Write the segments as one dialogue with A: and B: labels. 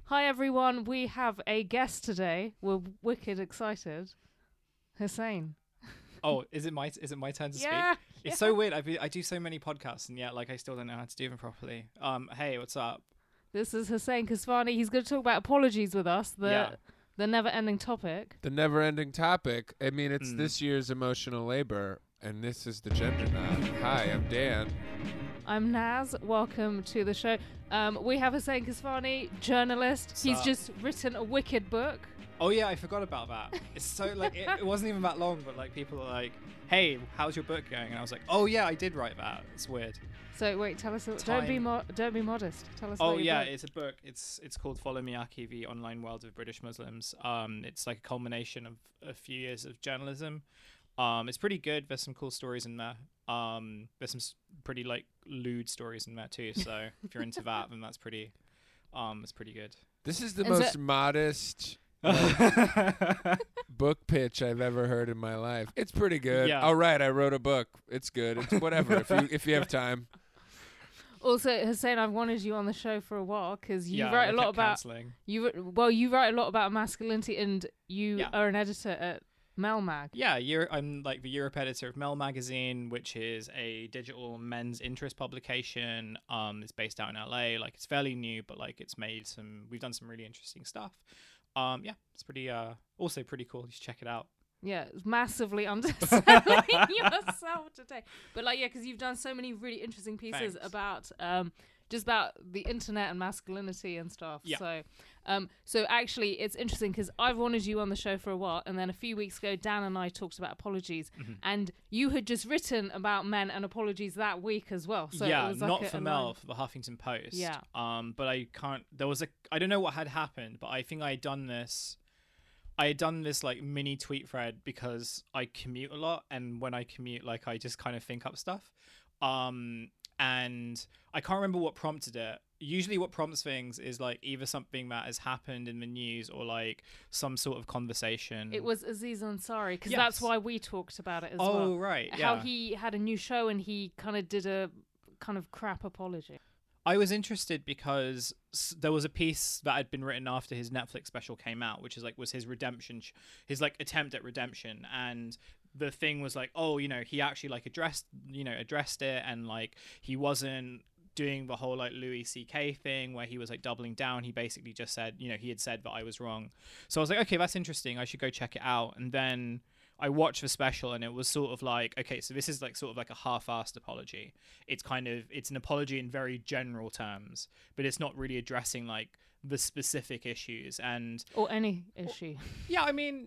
A: Hi everyone, we have a guest today. We're wicked excited. Hussein.
B: Oh, is it my turn to speak?
A: Yeah.
B: It's so weird. I do so many podcasts and yet I still don't know how to do them properly. Hey, what's up?
A: This is Hussein Kasvani. He's going to talk about apologies with us, the never-ending topic.
C: The never-ending topic. I mean, it's this year's emotional labor, and this is the Gender Nod. Hi, I'm Dan.
A: I'm Naz. Welcome to the show. We have Hussein Kasvani, journalist. He's just written a wicked book.
B: Oh yeah, I forgot about that. It's so like it wasn't even that long, but like people are like, "Hey, how's your book going?" And I was like, "Oh yeah, I did write that." It's weird.
A: So wait, tell us. Don't be modest. Tell us.
B: Oh
A: about your
B: yeah,
A: book.
B: it's a book. It's called Follow Miyake: The Online World of British Muslims. It's like a culmination of a few years of journalism. It's pretty good. There's some cool stories in there. There's some pretty like lewd stories in there too. So if you're into that, then that's pretty. It's pretty good.
C: This is the most modest book pitch I've ever heard in my life. It's pretty good.
B: Yeah.
C: All right, I wrote a book. It's good. It's whatever if you have time.
A: Also, Hussein, I've wanted you on the show for a while because you write a lot about
B: counseling.
A: you write a lot about masculinity, and you are an editor at Melmag.
B: Yeah, I'm like the Europe editor of Mel Magazine, which is a digital men's interest publication. It's based out in LA. Like it's fairly new, but like we've done some really interesting stuff. It's pretty also pretty cool. You should check it out.
A: Yeah, it's massively underselling yourself today. But because you've done so many really interesting pieces about just about the internet and masculinity and stuff.
B: Yeah.
A: So actually, it's interesting because I've wanted you on the show for a while, and then a few weeks ago, Dan and I talked about apologies, and you had just written about men and apologies that week as well. So
B: yeah,
A: it was like
B: not for Mel, for the Huffington Post.
A: Yeah.
B: But I can't. I don't know what had happened, but I think I had done this like mini tweet thread because I commute a lot, and when I commute, like I just kind of think up stuff. And I can't remember what prompted it. Usually what prompts things is like either something that has happened in the news or like some sort of conversation.
A: It was Aziz Ansari, because that's why we talked about it as well.
B: Oh, right. Yeah.
A: How he had a new show and he kind of did a kind of crap apology.
B: I was interested because there was a piece that had been written after his Netflix special came out, which was his redemption, his like attempt at redemption. And the thing was like, oh, he actually like addressed it, and like he wasn't doing the whole like Louis C.K. thing where he was like doubling down. He basically just said, he had said that I was wrong. So I was like, okay, that's interesting. I should go check it out. And then I watched the special, and it was sort of like, okay, so this is like sort of like a half-assed apology. It's an apology in very general terms, but it's not really addressing like the specific issues
A: or any issue.
B: Yeah, I mean,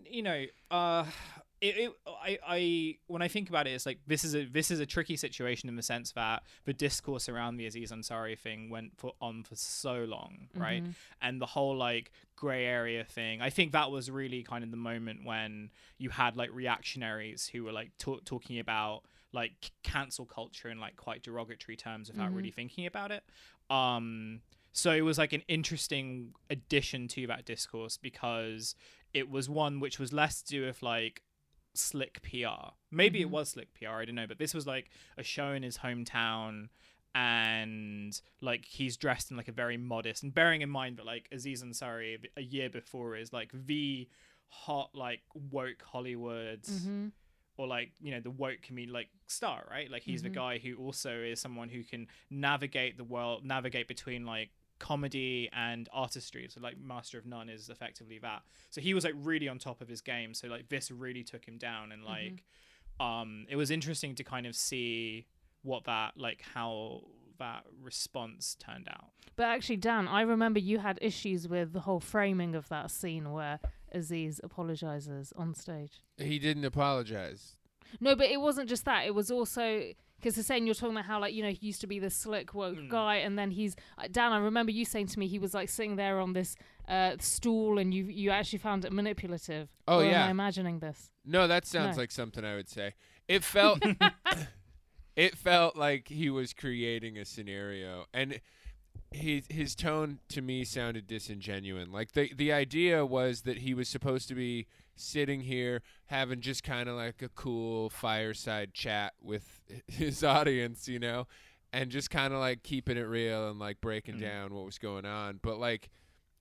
B: I when I think about it, it's like this is a tricky situation in the sense that the discourse around the Aziz Ansari thing went on for so long, right? And the whole like gray area thing, I think that was really kind of the moment when you had like reactionaries who were like talking about like cancel culture in like quite derogatory terms without really thinking about it. So it was like an interesting addition to that discourse because it was one which was less to do with like slick PR. Maybe it was slick PR, I don't know, but this was like a show in his hometown, and like he's dressed in like a very modest, and bearing in mind that like Aziz Ansari a year before is like the hot like woke Hollywood or like the woke comedian like star, right? Like he's the guy who also is someone who can navigate the world, navigate between like comedy and artistry. So like Master of None is effectively that. So he was like really on top of his game. So like this really took him down, and like it was interesting to kind of see how that response turned out.
A: But actually, Dan, I remember you had issues with the whole framing of that scene where Aziz apologizes on stage.
C: He didn't apologize.
A: No, but it wasn't just that. It was also because they're saying, you're talking about how like he used to be this slick woke guy, and then he's Dan. I remember you saying to me he was like sitting there on this stool, and you actually found it manipulative.
C: Oh,
A: or
C: yeah.
A: am I imagining this?
C: No, that sounds like something I would say. It felt it felt like he was creating a scenario, and his tone to me sounded disingenuous. Like the idea was that he was supposed to be sitting here having just kind of like a cool fireside chat with his audience, and just kind of like keeping it real and like breaking down what was going on. But like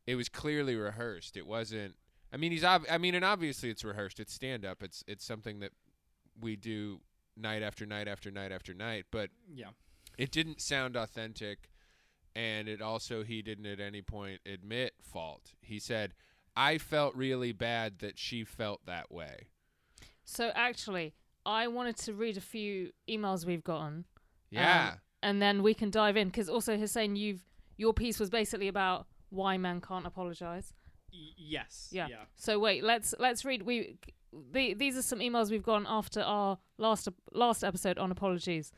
C: it was clearly rehearsed. It wasn't. I mean, and obviously it's rehearsed. It's stand up. It's something that we do night after night after night after night. But
B: Yeah.
C: it didn't sound authentic, and he didn't at any point admit fault. He said, "I felt really bad that she felt that way."
A: So actually, I wanted to read a few emails we've gotten.
C: Yeah.
A: And then we can dive in, because also Hussein, your piece was basically about why men can't apologize.
B: Yes.
A: Yeah. So wait, let's read. These are some emails we've gotten after our last episode on apologies.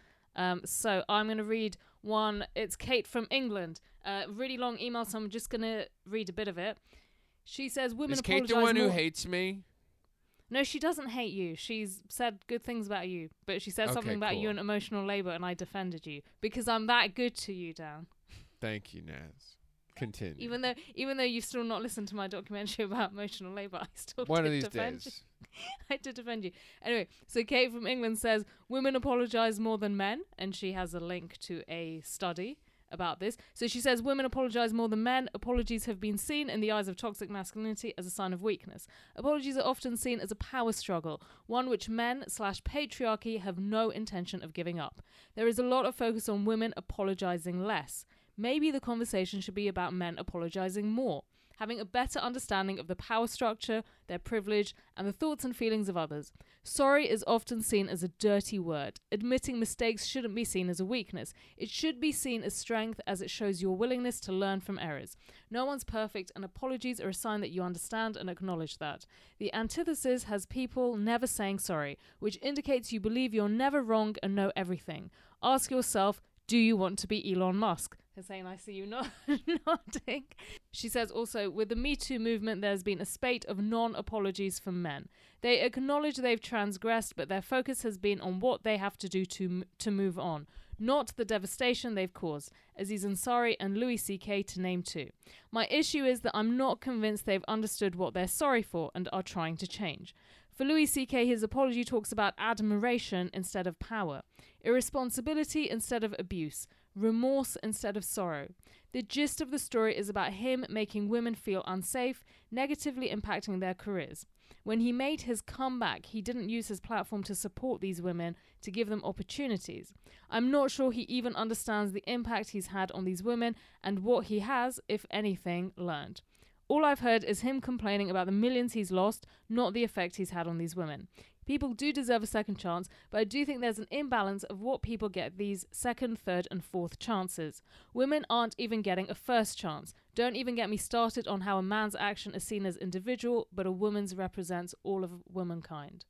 A: So I'm going to read one. It's Kate from England. Really long email, so I'm just going to read a bit of it. She says, "Women
C: Is
A: apologize
C: Kate the one
A: more."
C: who hates me?
A: No, she doesn't hate you. She's said good things about you, but she said something about you
C: cool.
A: and emotional labor, and I defended you because I'm that good to you, Dan.
C: Thank you, Naz. Continue.
A: Even though you've still not listened to my documentary about emotional labor, I still
C: One
A: did
C: of these
A: defend
C: days.
A: you. I did defend you. Anyway, so Kate from England says women apologize more than men, and she has a link to a study about this. So she says women apologize more than men. Apologies have been seen in the eyes of toxic masculinity as a sign of weakness. Apologies are often seen as a power struggle, one which men/patriarchy have no intention of giving up. There is a lot of focus on women apologizing less. Maybe the conversation should be about men apologizing more, having a better understanding of the power structure, their privilege, and the thoughts and feelings of others. Sorry is often seen as a dirty word. Admitting mistakes shouldn't be seen as a weakness. It should be seen as strength, as it shows your willingness to learn from errors. No one's perfect, and apologies are a sign that you understand and acknowledge that. The antithesis has people never saying sorry, which indicates you believe you're never wrong and know everything. Ask yourself, do you want to be Elon Musk? Hussein, I see you nodding. She says also, with the Me Too movement, there's been a spate of non-apologies from men. They acknowledge they've transgressed, but their focus has been on what they have to do to move on, not the devastation they've caused. Aziz Ansari and Louis C.K. to name two. My issue is that I'm not convinced they've understood what they're sorry for and are trying to change. For Louis C.K., his apology talks about admiration instead of power, irresponsibility instead of abuse, remorse instead of sorrow. The gist of the story is about him making women feel unsafe, negatively impacting their careers. When he made his comeback, he didn't use his platform to support these women, to give them opportunities. I'm not sure he even understands the impact he's had on these women and what he has, if anything, learned. All I've heard is him complaining about the millions he's lost, not the effect he's had on these women. People do deserve a second chance, but I do think there's an imbalance of what people get these second, third, and fourth chances. Women aren't even getting a first chance. Don't even get me started on how a man's action is seen as individual, but a woman's represents all of womankind.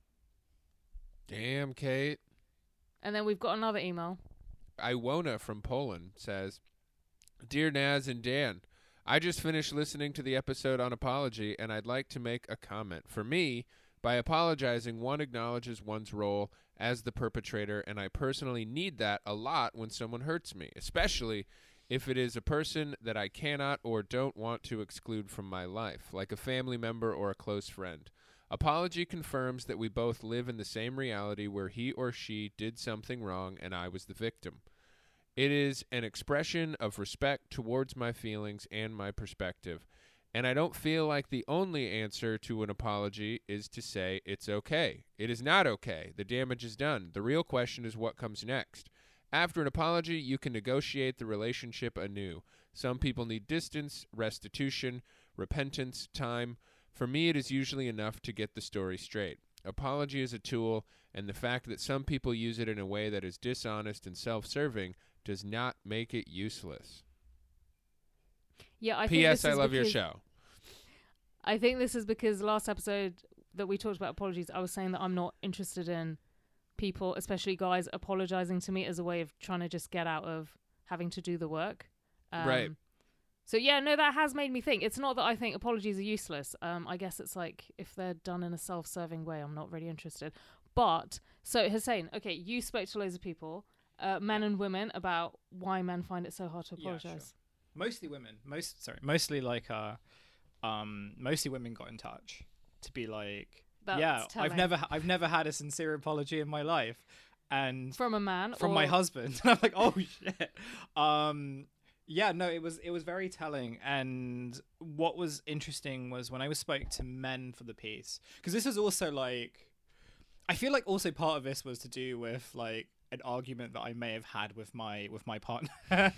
C: Damn, Kate.
A: And then we've got another email.
C: Iwona from Poland says, Dear Naz and Dan, I just finished listening to the episode on apology, and I'd like to make a comment. For me, by apologizing, one acknowledges one's role as the perpetrator, and I personally need that a lot when someone hurts me, especially if it is a person that I cannot or don't want to exclude from my life, like a family member or a close friend. Apology confirms that we both live in the same reality where he or she did something wrong and I was the victim. It is an expression of respect towards my feelings and my perspective, and I don't feel like the only answer to an apology is to say it's okay. It is not okay. The damage is done. The real question is what comes next. After an apology, you can negotiate the relationship anew. Some people need distance, restitution, repentance, time. For me, it is usually enough to get the story straight. Apology is a tool, and the fact that some people use it in a way that is dishonest and self-serving does not make it useless.
A: Yeah, I
C: P.S. I love your show.
A: I think this is because last episode that we talked about apologies, I was saying that I'm not interested in people, especially guys, apologizing to me as a way of trying to just get out of having to do the work.
C: Right.
A: So yeah, no, that has made me think. It's not that I think apologies are useless. I guess it's like if they're done in a self-serving way, I'm not really interested. But so Hussein, okay, you spoke to loads of people, men and women, about why men find it so hard to apologize.
B: Yeah, sure. Mostly women. Mostly like mostly women got in touch to be like,
A: That's telling.
B: I've never had a sincere apology in my life, and
A: From a man,
B: from
A: or
B: my husband. And I'm like, oh shit. Yeah, no, it was very telling. And what was interesting was when I was spoke to men for the piece, because this was also like, I feel like also part of this was to do with like an argument that I may have had with my partner.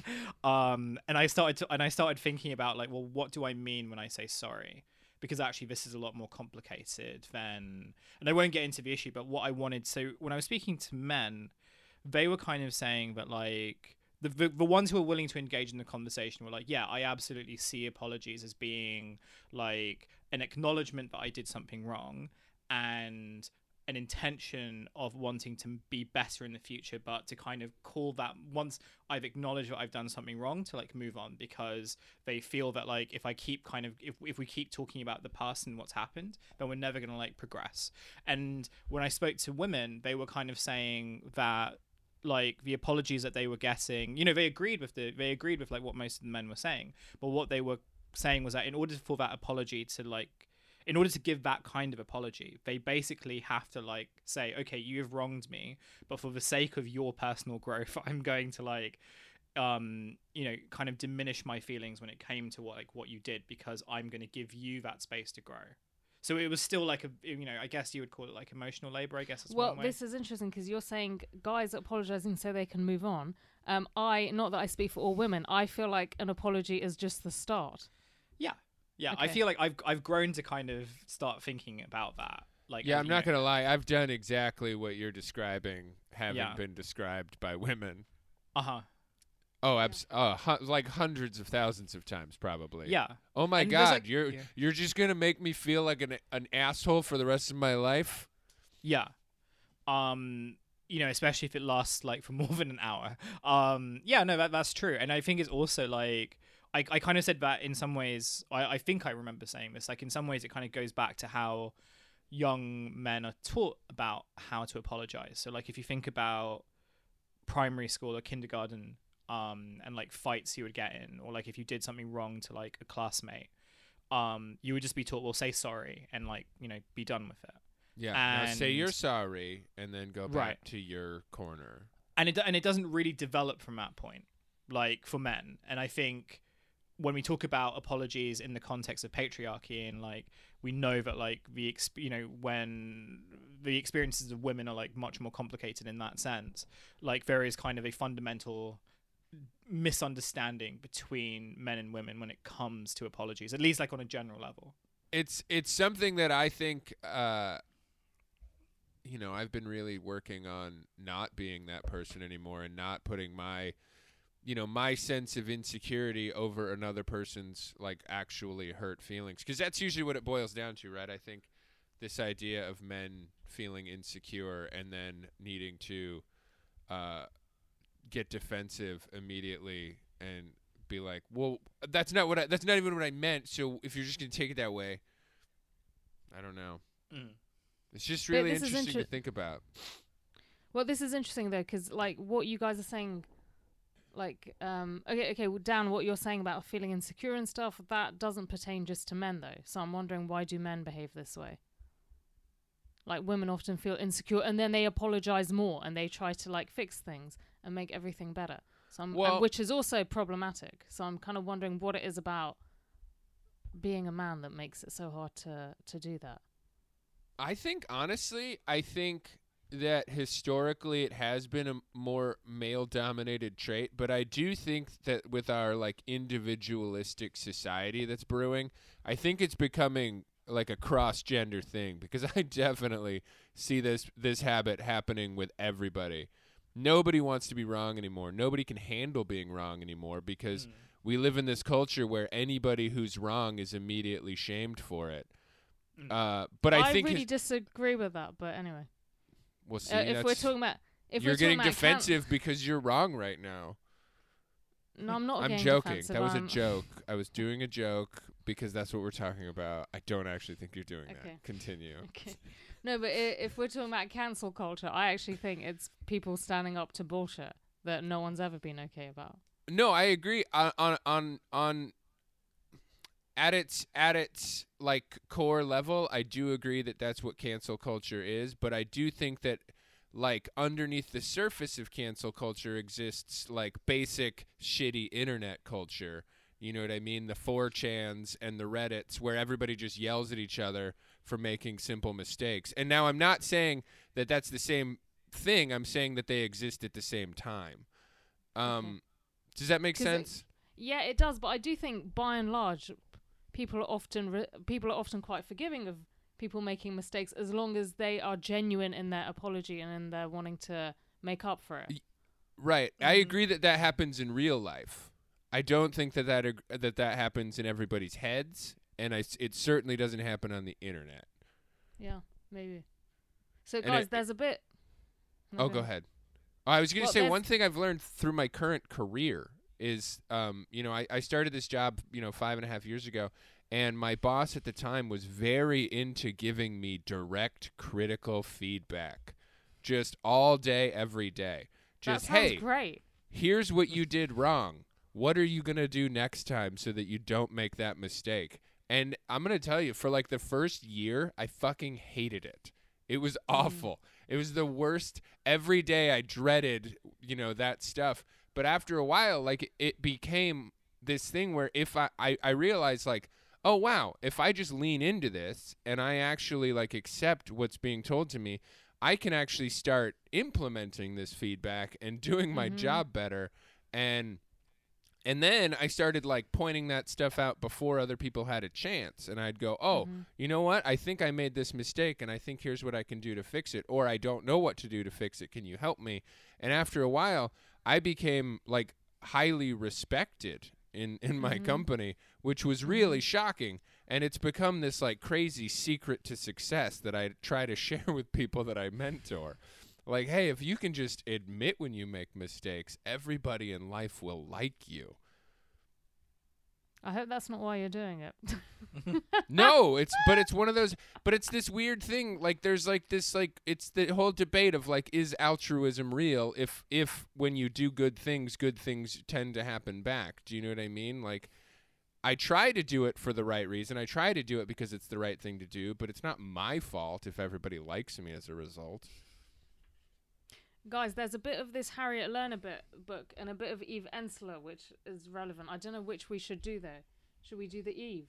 B: And I started thinking about like, well, what do I mean when I say sorry? Because actually this is a lot more complicated than, and I won't get into the issue, but what I wanted, so when I was speaking to men, they were kind of saying that like the ones who were willing to engage in the conversation were like, yeah, I absolutely see apologies as being like an acknowledgement that I did something wrong and an intention of wanting to be better in the future, but to kind of call that, once I've acknowledged that I've done something wrong, to like move on, because they feel that like if I keep kind of if we keep talking about the past and what's happened, then we're never going to like progress. And when I spoke to women, they were kind of saying that like the apologies that they were getting, you know, they agreed with like what most of the men were saying, but what they were saying was that in order for that apology to like, in order to give that kind of apology, they basically have to like say, okay, you have wronged me, but for the sake of your personal growth, I'm going to like you know, kind of diminish my feelings when it came to what you did, because I'm going to give you that space to grow. So it was still like a, you know, I guess you would call it like emotional labor, I guess.
A: Well, this is interesting because you're saying guys apologizing so they can move on. Not that I speak for all women, I feel like an apology is just the start.
B: Yeah,
A: Okay.
B: I feel like I've grown to kind of start thinking about that. Like,
C: Yeah, I'm not going to lie. I've done exactly what you're describing, having
B: Yeah.
C: been described by women.
B: Uh-huh.
C: Oh, like hundreds of thousands of times, probably.
B: Yeah.
C: Oh my
B: And there's,
C: God,
B: like- yeah.
C: you're just gonna make me feel like an asshole for the rest of my life.
B: Yeah. You know, especially if it lasts like for more than an hour. Yeah, no, that's true. And I think it's also like, I kind of said that in some ways, I think I remember saying this, like in some ways it kind of goes back to how young men are taught about how to apologize. So like if you think about primary school or kindergarten, and like fights you would get in, or like if you did something wrong to like a classmate, you would just be taught, well, say sorry and like, you know, be done with it.
C: Yeah. Now say
B: And-
C: you're sorry, and then go back
B: Right.
C: to your corner.
B: And it doesn't really develop from that point, like for men. And I think when we talk about apologies in the context of patriarchy, and like we know that like you know, when the experiences of women are like much more complicated in that sense, like there is kind of a fundamental misunderstanding between men and women when it comes to apologies, at least like on a general level.
C: It's something that I think you know, I've been really working on not being that person anymore, and not putting my, you know, my sense of insecurity over another person's like actually hurt feelings, because that's usually what it boils down to, right? I think this idea of men feeling insecure and then needing to get defensive immediately and be like, well, that's not even what I meant. So if you're just gonna take it that way, I don't know. It's just
A: But
C: really
A: this is
C: interesting to think about.
A: Well, this is interesting though, because like what you guys are saying, like okay, well, Dan, what you're saying about feeling insecure and stuff, that doesn't pertain just to men though. So I'm wondering, why do men behave this way? Like women often feel insecure and then they apologize more and they try to like fix things and make everything better. So which is also problematic. So I'm kind of wondering what it is about being a man that makes it so hard to do that.
C: I think that historically it has been a more male-dominated trait, but I do think that with our like individualistic society that's brewing, I think it's becoming like a cross-gender thing, because I definitely see this habit happening with everybody. Nobody wants to be wrong anymore. Nobody can handle being wrong anymore, because we live in this culture where anybody who's wrong is immediately shamed for it. But I think
A: really disagree with that. But anyway,
C: we'll see.
A: if we're talking about,
C: you're getting defensive because you're wrong right now.
A: No, I'm not.
C: I'm
A: getting
C: joking.
A: defensive.
C: That was a joke. I was doing a joke because that's what we're talking about. I don't actually think you're doing that. Continue.
A: Okay. No, but if we're talking about cancel culture, I actually think it's people standing up to bullshit that no one's ever been okay about.
C: No, I agree. On at its like core level, I do agree that that's what cancel culture is. But I do think that like underneath the surface of cancel culture exists like basic shitty internet culture. You know what I mean? The 4chans and the Reddits where everybody just yells at each other for making simple mistakes. And now I'm not saying that that's the same thing. I'm saying that they exist at the same time. Does that make sense?
A: Yeah, it does. But I do think by and large, people are often quite forgiving of people making mistakes as long as they are genuine in their apology and in their wanting to make up for it.
C: Right. I agree that happens in real life. I don't think that happens in everybody's heads, and it certainly doesn't happen on the internet.
A: Yeah, maybe. So, guys, there's a bit...
C: go ahead. I was going to say one thing I've learned through my current career is, I started this job, 5.5 years ago, and my boss at the time was very into giving me direct critical feedback, just all day, every day. Just,
A: that sounds
C: hey,
A: great.
C: Here's what you did wrong. What are you going to do next time so that you don't make that mistake? And I'm going to tell you, for like the first year, I fucking hated it. It was awful. It was the worst. Every day I dreaded, that stuff. But after a while, like it became this thing where if I realized like, oh, wow, if I just lean into this and I actually like accept what's being told to me, I can actually start implementing this feedback and doing my job better. And then I started like pointing that stuff out before other people had a chance. And I'd go, oh, you know what? I think I made this mistake and I think here's what I can do to fix it. Or I don't know what to do to fix it. Can you help me? And after a while, I became like highly respected in my company, which was really shocking. And it's become this like crazy secret to success that I try to share with people that I mentor. Like, hey, if you can just admit when you make mistakes, everybody in life will like you.
A: I hope that's not why you're doing it.
C: No, it's one of those, but it's this weird thing. Like, there's like this, like, it's the whole debate of like, is altruism real? If when you do good things tend to happen back. Do you know what I mean? Like, I try to do it for the right reason. I try to do it because it's the right thing to do, but it's not my fault if everybody likes me as a result.
A: Guys, there's a bit of this Harriet Lerner book and a bit of Eve Ensler, which is relevant. I don't know which we should do, though. Should we do the Eve?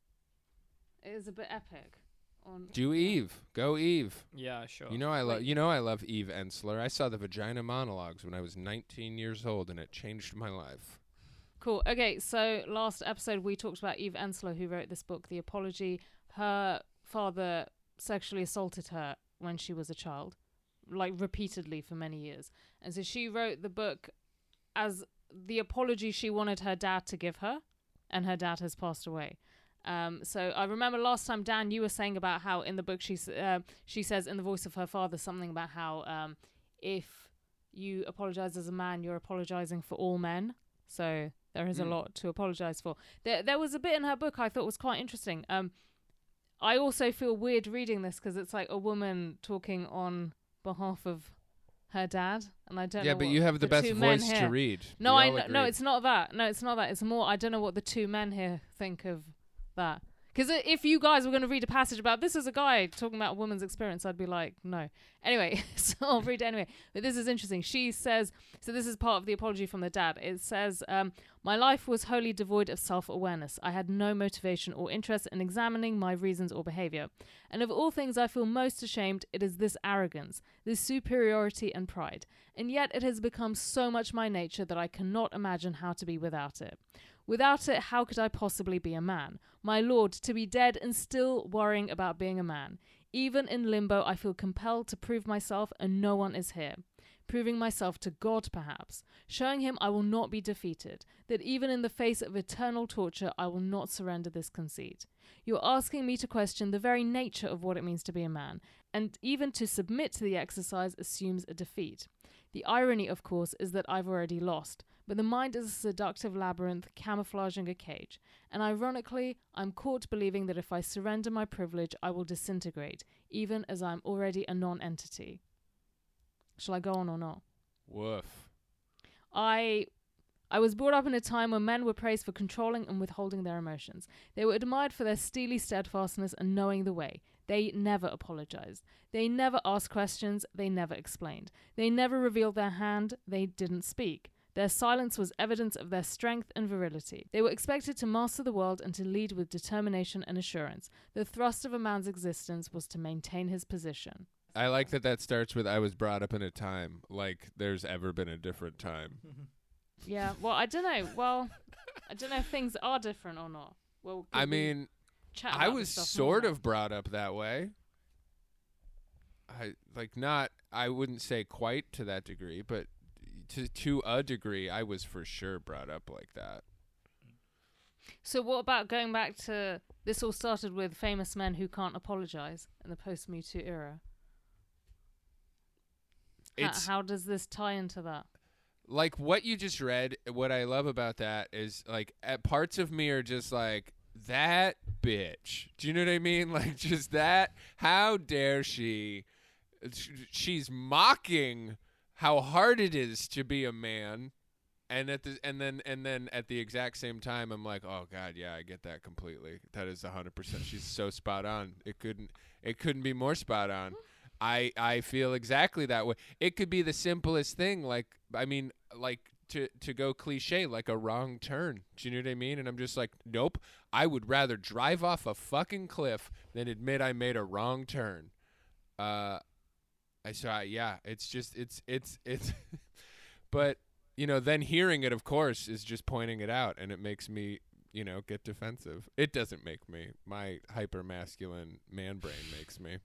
A: It is a bit epic.
C: Do Eve. Go Eve.
B: Yeah, sure.
C: I love Eve Ensler. I saw the Vagina Monologues when I was 19 years old, and it changed my life.
A: Cool. Okay, so last episode we talked about Eve Ensler, who wrote this book, The Apology. Her father sexually assaulted her when she was a child, like repeatedly for many years. And so she wrote the book as the apology she wanted her dad to give her, and her dad has passed away. So I remember last time, Dan, you were saying about how in the book she says in the voice of her father something about how if you apologize as a man, you're apologizing for all men. So there is a lot to apologize for. There was a bit in her book I thought was quite interesting. I also feel weird reading this because it's like a woman talking on behalf of her dad, and I don't know.
C: Yeah, but you have the best voice to read.
A: No, no, it's not that. No, it's not that. It's more, I don't know what the two men here think of that. Because if you guys were going to read a passage about this as a guy talking about a woman's experience, I'd be like, no. Anyway, so I'll read it anyway. But this is interesting. She says, so this is part of the apology from the dad. It says, my life was wholly devoid of self-awareness. I had no motivation or interest in examining my reasons or behavior. And of all things I feel most ashamed, it is this arrogance, this superiority and pride. And yet it has become so much my nature that I cannot imagine how to be without it. Without it, how could I possibly be a man? My lord, to be dead and still worrying about being a man. Even in limbo, I feel compelled to prove myself, and no one is here. Proving myself to God, perhaps. Showing him I will not be defeated. That even in the face of eternal torture, I will not surrender this conceit. You're asking me to question the very nature of what it means to be a man, and even to submit to the exercise assumes a defeat. The irony, of course, is that I've already lost. But the mind is a seductive labyrinth camouflaging a cage. And ironically, I'm caught believing that if I surrender my privilege, I will disintegrate, even as I'm already a non-entity. Shall I go on or not?
C: Woof.
A: I I was brought up in a time when men were praised for controlling and withholding their emotions. They were admired for their steely steadfastness and knowing the way. They never apologized. They never asked questions. They never explained. They never revealed their hand. They didn't speak. Their silence was evidence of their strength and virility. They were expected to master the world and to lead with determination and assurance. The thrust of a man's existence was to maintain his position.
C: I like that starts with I was brought up in a time like there's ever been a different time.
A: Yeah, well, I don't know. Well, I don't know if things are different or not. Well,
C: I mean, I was sort of brought up that way. I wouldn't say quite to that degree, but to a degree, I was for sure brought up like that.
A: So what about going back to, this all started with famous men who can't apologize in the post-Me Too era. How does this tie into that?
C: Like what you just read, what I love about that is like parts of me are just like, that bitch. Do you know what I mean? Like just that, how dare she? She's mocking how hard it is to be a man, and then at the exact same time, I'm like, oh god, yeah, I get that completely. That is 100%. She's so spot on. It couldn't be more spot on. I feel exactly that way. It could be the simplest thing, like to go cliche, like a wrong turn. Do you know what I mean? And I'm just like, nope. I would rather drive off a fucking cliff than admit I made a wrong turn. It's but then hearing it, of course, is just pointing it out, and it makes me, get defensive. It doesn't make me. My hyper masculine man brain makes me.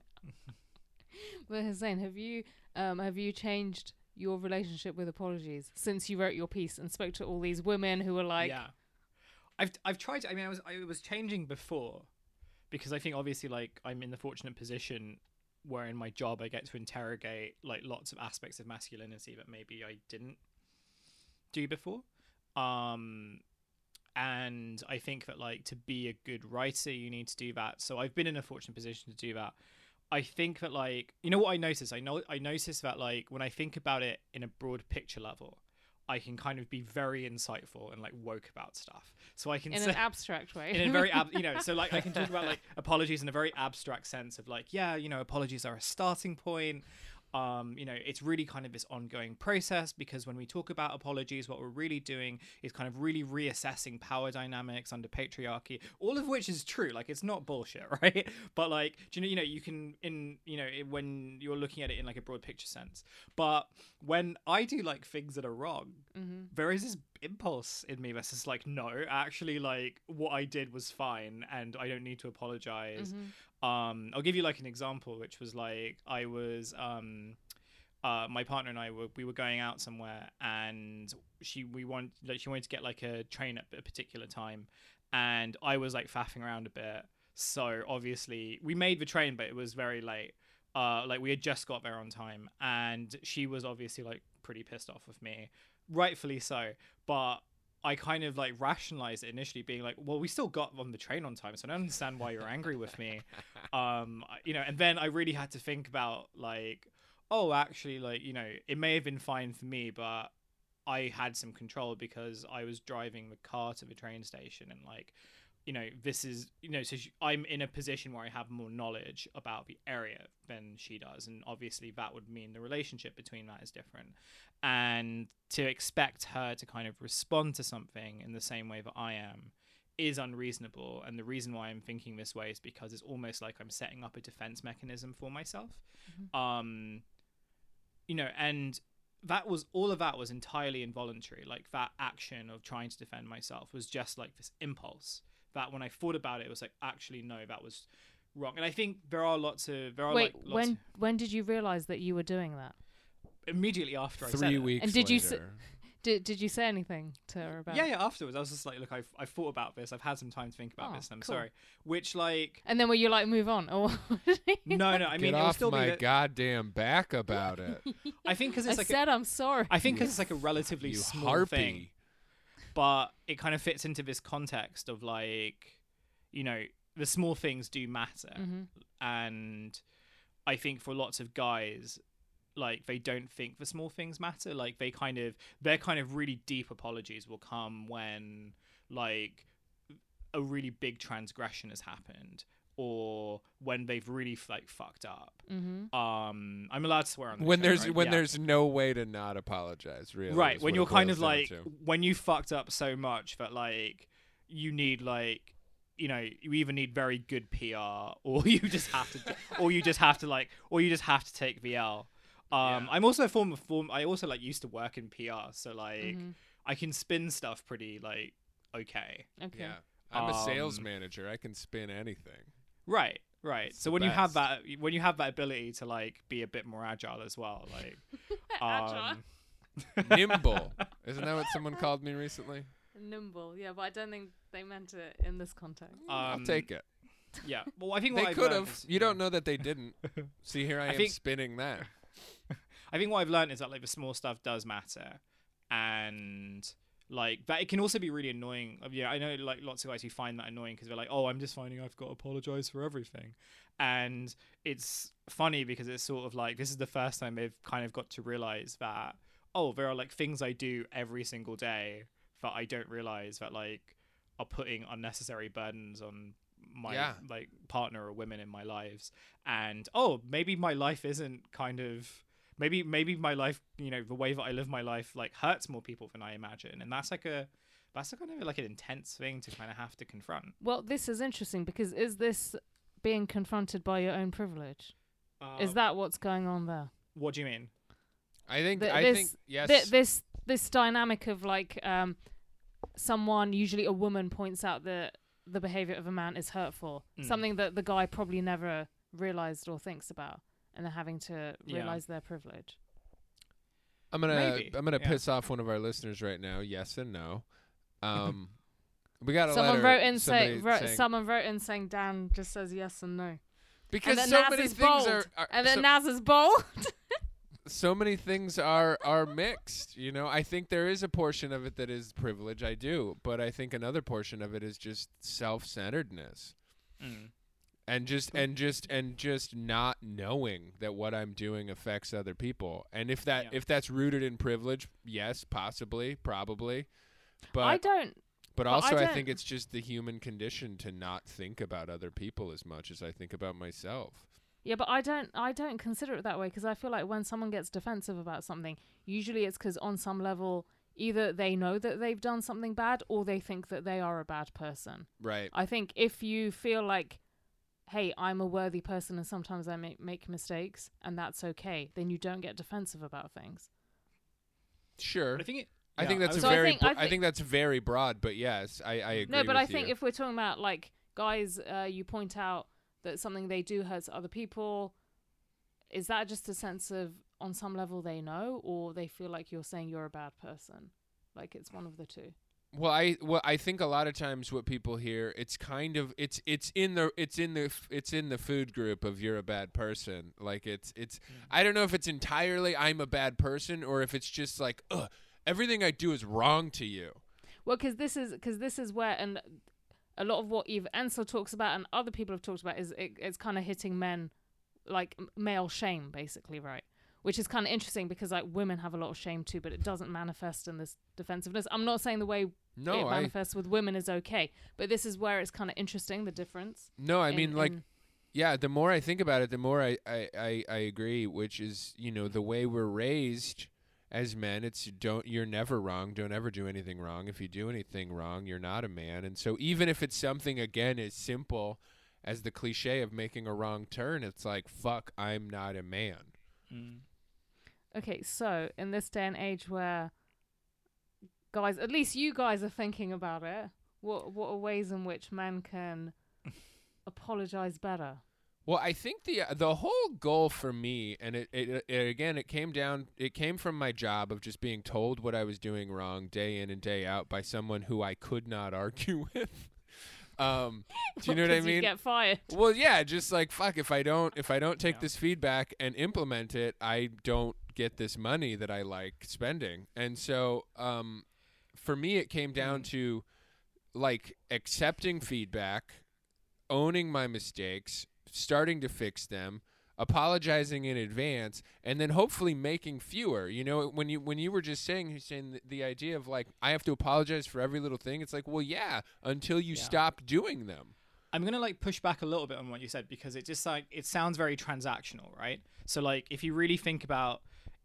A: But Hussein, have you changed your relationship with apologies since you wrote your piece and spoke to all these women who were like,
B: yeah, I've tried to, I was changing before, because I think obviously like I'm in the fortunate position where in my job I get to interrogate like lots of aspects of masculinity that maybe I didn't do before. And I think that like to be a good writer you need to do that. So I've been in a fortunate position to do that. I think that like, what I notice? I notice that like when I think about it in a broad picture level, I can kind of be very insightful and like woke about stuff. So I can
A: in
B: say,
A: an abstract way.
B: in a very so like I can talk about like apologies in a very abstract sense of like, yeah, apologies are a starting point. It's really kind of this ongoing process, because when we talk about apologies, what we're really doing is kind of really reassessing power dynamics under patriarchy, all of which is true. Like, it's not bullshit, right? But like, you can when you're looking at it in like a broad picture sense. But when I do like things that are wrong, there is this impulse in me that's just like, no, actually, like what I did was fine, and I don't need to apologize. I'll give you like an example, which was like I was my partner and I were going out somewhere, and she wanted to get like a train at a particular time, and I was like faffing around a bit. So obviously we made the train, but it was very late. Like we had just got there on time, and she was obviously like pretty pissed off with me, rightfully so. But I kind of like rationalized it initially, being like, well, we still got on the train on time, so I don't understand why you're angry with me. And then I really had to think about like, oh, actually, like, it may have been fine for me, but I had some control because I was driving the car to the train station, and like, this is, so I'm in a position where I have more knowledge about the area than she does. And obviously that would mean the relationship between that is different. And to expect her to kind of respond to something in the same way that I am is unreasonable. And the reason why I'm thinking this way is because it's almost like I'm setting up a defense mechanism for myself. And all of that was entirely involuntary. Like that action of trying to defend myself was just like this impulse that when I thought about it was like, actually, no, that was wrong. And I think there are lots of...
A: when did you realize that you were doing that?
B: Immediately after I said it.
C: 3 weeks
A: and did
C: later.
A: Did you say anything to her about it?
B: Yeah, afterwards. I was just like, look, I've thought about this. I've had some time to think about this, and I'm
A: cool.
B: sorry. Which, like...
A: And then were you like, move on? Or
B: No, I mean,
C: Get
B: it will
C: off
B: still
C: my
B: be...
C: goddamn back about it.
B: I think because it's
A: I'm sorry.
B: I think because it's like a relatively
C: You
B: small
C: harpy.
B: thing. But it kind of fits into this context of like, the small things do matter. And I think for lots of guys, like they don't think the small things matter. Like their kind of really deep apologies will come when like a really big transgression has happened, or when they've really like fucked up. I'm allowed to swear on this
C: When
B: show,
C: there's
B: right?
C: when
B: Yeah.
C: there's no way to not apologize, really.
B: Right,
C: is
B: when
C: what
B: you're
C: it
B: kind
C: boils
B: of
C: down
B: like
C: to.
B: when you fucked up so much that like you need like, you know, you either need very good PR or you just have to or you just have to take the L. I'm also a form I also like used to work in PR, so like I can spin stuff pretty like okay.
A: Okay.
C: Yeah. I'm a sales
B: Um,
C: manager. I can spin anything.
B: Right.
C: It's
B: So
C: the
B: when you have
C: best.
B: that ability to like be a bit more agile as well, like
A: Agile.
C: Nimble. Isn't that what someone called me recently?
A: Nimble, yeah, but I don't think they meant it in this context.
C: I'll take it.
B: Yeah. Well, I think what
C: They
B: I've
C: could
B: learned
C: have.
B: is-
C: You don't know that they didn't. See, here I am
B: think-
C: spinning that.
B: I think what I've learned is that like the small stuff does matter, and like that it can also be really annoying. Yeah, I know like lots of guys who find that annoying because they're like, oh, I'm just finding I've got to apologize for everything, and it's funny because it's sort of like this is the first time they've kind of got to realize that, oh, there are like things I do every single day that I don't realize that like are putting unnecessary burdens on my like partner or women in my lives, and oh, maybe my life isn't kind of maybe my life, you know, the way that I live my life like hurts more people than I imagine, and that's a kind of like an intense thing to kind of have to confront.
A: Well, this is interesting because is this being confronted by your own privilege? Is that what's going on there?
B: What do you mean?
C: I think. Yes.
A: This dynamic of like someone, usually a woman, points out that the behavior of a man is hurtful, something that the guy probably never realized or thinks about, and they're having to realize their privilege.
C: I'm gonna
B: Maybe.
C: piss off one of our listeners right now. Yes and no. We got a
A: Someone
C: letter.
A: wrote in
C: somebody
A: saying, someone wrote in saying Dan just says yes and no.
C: because
A: and
C: so
A: Naz
C: many
A: is
C: things
A: bold.
C: are
A: And then
C: so,
A: Naz is bold.
C: so many things are mixed. You know, I think there is a portion of it that is privilege. I do, but I think another portion of it is just self-centeredness. And just not knowing that what I'm doing affects other people. And if that's rooted in privilege, yes, possibly, probably. But
A: I don't.
C: But also,
A: I
C: I
A: don't-
C: think it's just the human condition to not think about other people as much as I think about myself.
A: Yeah, but I don't consider it that way because I feel like when someone gets defensive about something, usually it's because on some level, either they know that they've done something bad or they think that they are a bad person.
C: Right.
A: I think if you feel like, hey, I'm a worthy person and sometimes I make mistakes and that's okay, then you don't get defensive about things.
C: Sure.
B: But I think it.
C: I think that's
A: So I think-
C: I think that's very broad, but yes, I agree.
A: No, but
C: with
A: I think
C: you.
A: if we're talking about like guys, you point out that something they do hurts other people. Is that just a sense of on some level they know, or they feel like you're saying you're a bad person? Like it's one of the two.
C: Well, I think a lot of times what people hear, it's kind of it's in the food group of you're a bad person. Like it's I don't know if it's entirely I'm a bad person or if it's just like everything I do is wrong to you.
A: Well, because this is where, and a lot of what Eve Ensler talks about and other people have talked about is it's kind of hitting men, like male shame, basically, right? Which is kind of interesting because like women have a lot of shame too, but it doesn't manifest in this defensiveness. I'm not saying the way it manifests with women is okay, but this is where it's kind of interesting, the difference.
C: No, I mean like. Yeah, the more I think about it, the more I agree, which is, you know, the way we're raised as men, it's you're never wrong, don't ever do anything wrong. If you do anything wrong, you're not a man. And so even if it's something, again, as simple as the cliche of making a wrong turn, it's like, fuck, I'm not a man.
A: Okay, so in this day and age where guys, at least you guys are thinking about it, what are ways in which men can apologize better?
C: Well, I think the whole goal for me, and it came from my job of just being told what I was doing wrong day in and day out by someone who I could not argue with. Do you know what I mean?
A: You get fired.
C: Well, yeah, just like fuck. If I don't take this feedback and implement it, I don't get this money that I like spending. And so, for me, it came down to like accepting feedback, owning my mistakes, starting to fix them, apologizing in advance, and then hopefully making fewer. You know, when you were just saying, Hussein, the idea of like, I have to apologize for every little thing. It's like, well, yeah, until you stop doing them.
B: I'm going to like push back a little bit on what you said, because it just like, it sounds very transactional, right? So like, if you really think about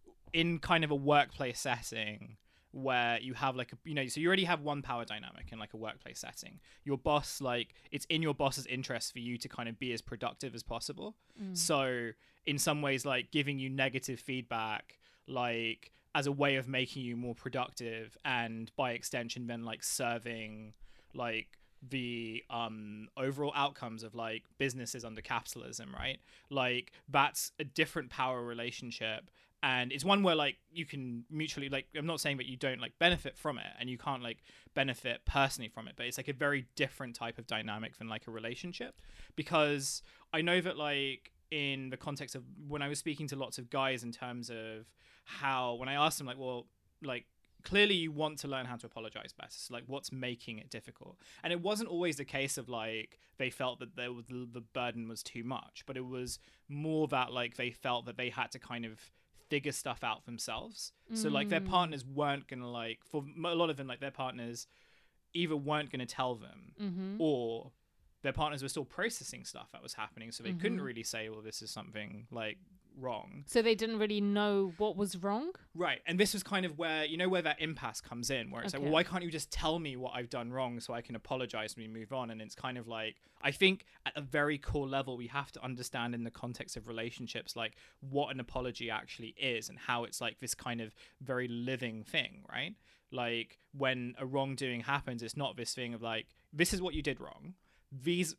B: in kind of a workplace setting where you have like so you already have one power dynamic in like a workplace setting. Your boss, like, it's in your boss's interest for you to kind of be as productive as possible. So in some ways, like, giving you negative feedback, like, as a way of making you more productive, and by extension then like serving like the overall outcomes of like businesses under capitalism, right? Like, that's a different power relationship. And it's one where like you can mutually, like, I'm not saying that you don't like benefit from it and you can't like benefit personally from it, but it's like a very different type of dynamic than like a relationship. Because I know that like in the context of when I was speaking to lots of guys in terms of how, when I asked them like, well, like, clearly you want to learn how to apologize better. So like, what's making it difficult? And it wasn't always the case of like they felt that the burden was too much, but it was more that like they felt that they had to kind of figure stuff out themselves. So like their partners weren't gonna, like, for a lot of them, like their partners either weren't gonna tell them or their partners were still processing stuff that was happening, so they couldn't really say, well, this is something like wrong.
A: So they didn't really know what was wrong?
B: Right. And this was kind of where, you know, where that impasse comes in, where it's like, well, why can't you just tell me what I've done wrong so I can apologize and we move on? And it's kind of like, I think at a very core level, we have to understand in the context of relationships, like what an apology actually is and how it's like this kind of very living thing, right? Like when a wrongdoing happens, it's not this thing of like, this is what you did wrong. These,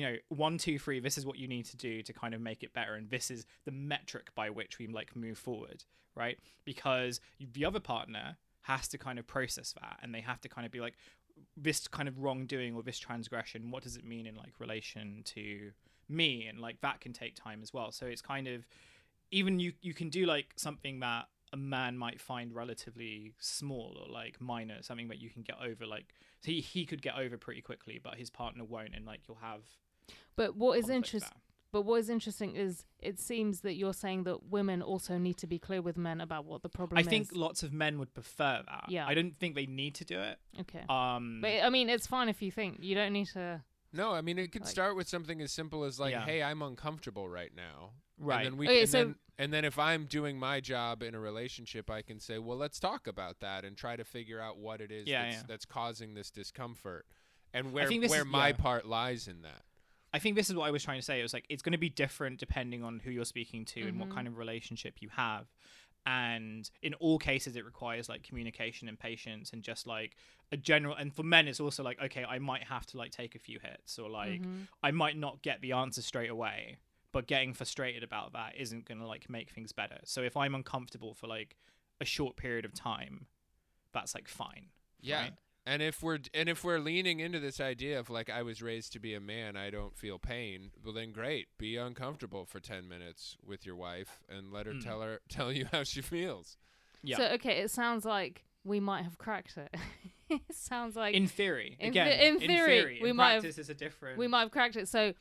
B: 1, 2, 3, this is what you need to do to kind of make it better. And this is the metric by which we like move forward, right? Because the other partner has to kind of process that, and they have to kind of be like, this kind of wrongdoing or this transgression, what does it mean in like relation to me? And like that can take time as well. So it's kind of, even you can do like something that a man might find relatively small or like minor, something that you can get over, like he could get over pretty quickly, but his partner won't, and like you'll have.
A: But what is interesting is it seems that you're saying that women also need to be clear with men about what the problem is.
B: I think lots of men would prefer that.
A: Yeah.
B: I don't think they need to do it.
A: Okay. But I mean, it's fine if you think. You don't need to.
C: No, I mean, it could start with something as simple as like, hey, I'm uncomfortable right now.
B: Right.
C: And then and then if I'm doing my job in a relationship, I can say, well, let's talk about that and try to figure out what it is that's causing this discomfort and where my part lies in that.
B: I think this is what I was trying to say. It was like, it's going to be different depending on who you're speaking to and what kind of relationship you have. And in all cases, it requires like communication and patience and just like a general. And for men, it's also like, okay, I might have to like take a few hits, or like I might not get the answer straight away, but getting frustrated about that isn't going to like make things better. So if I'm uncomfortable for like a short period of time, that's like fine.
C: Yeah.
B: Right?
C: And if we're leaning into this idea of like, I was raised to be a man, I don't feel pain, well then great, be uncomfortable for 10 minutes with your wife and let her tell you how she feels.
B: Yeah.
A: So okay, it sounds like we might have cracked it. It sounds like
B: in theory.
A: In theory,
B: we might have
A: cracked it. So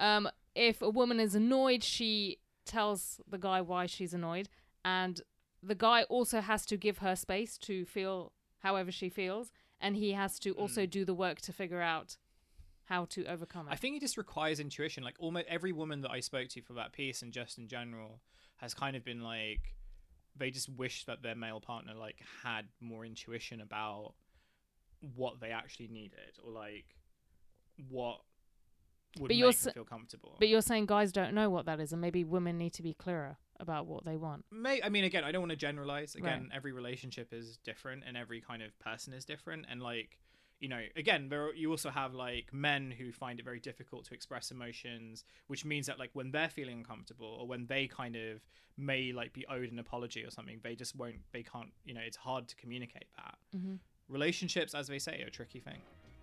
A: if a woman is annoyed, she tells the guy why she's annoyed, and the guy also has to give her space to feel however she feels. And he has to also do the work to figure out how to overcome it.
B: I think it just requires intuition. Like almost every woman that I spoke to for that piece and just in general has kind of been like, they just wish that their male partner like had more intuition about what they actually needed, or like what would make them feel comfortable.
A: But you're saying guys don't know what that is, and maybe women need to be clearer about what they want.
B: I mean, again, I don't want to generalize. Again, every relationship is different and every kind of person is different. And like, again, you also have like men who find it very difficult to express emotions, which means that like when they're feeling uncomfortable or when they kind of may like be owed an apology or something, they can't, it's hard to communicate that. Relationships, as they say, are a tricky thing.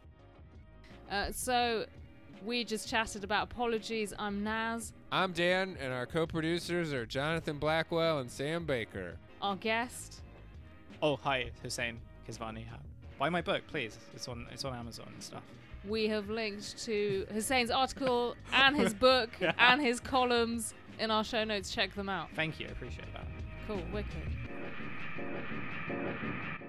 A: So we just chatted about apologies. I'm Naz.
C: I'm Dan, and our co-producers are Jonathan Blackwell and Sam Baker.
A: Our guest.
B: Oh, hi, Hussein Kesvani. Buy my book, please. It's on Amazon and stuff.
A: We have linked to Hussein's article and his book and his columns in our show notes. Check them out.
B: Thank you. I appreciate that.
A: Cool. Wicked.